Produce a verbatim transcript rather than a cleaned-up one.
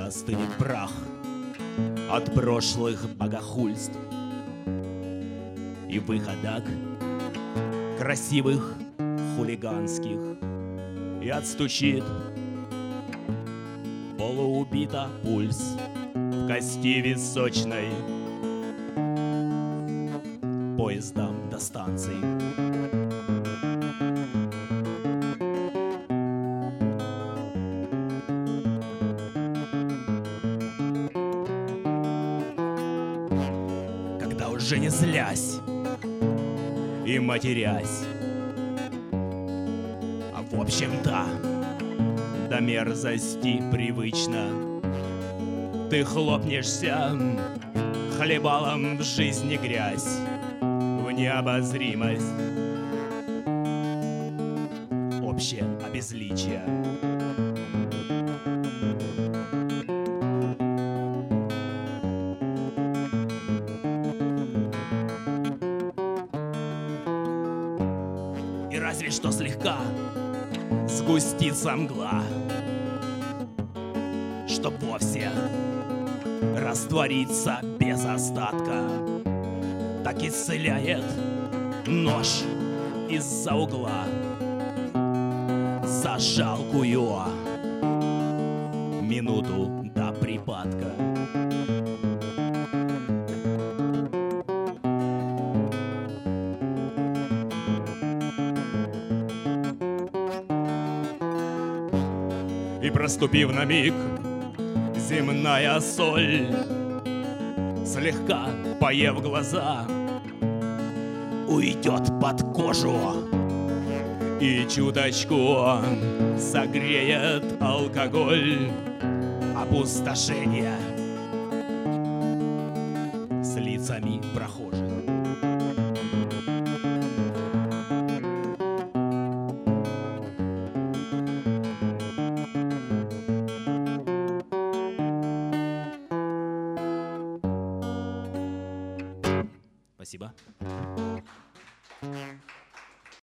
остынет прах от прошлых богохульств и выходок красивых хулиганских, и отстучит полуубито пульс в кости височной поездом до станции. Когда уже не злясь и матерясь, а в общем-то до мерзости привычно, ты хлопнешься хлебалом в жизни грязь, в необозримость, общее обезличие. И разве что слегка сгустится мгла, чтоб вовсе раствориться без остатка. Так исцеляет нож из-за угла за жалкую минуту до припадка. И проступив на миг земная соль, слегка поев глаза, уйдет под кожу и чуточку согреет алкоголь опустошения с лицами прохожих. Спасибо.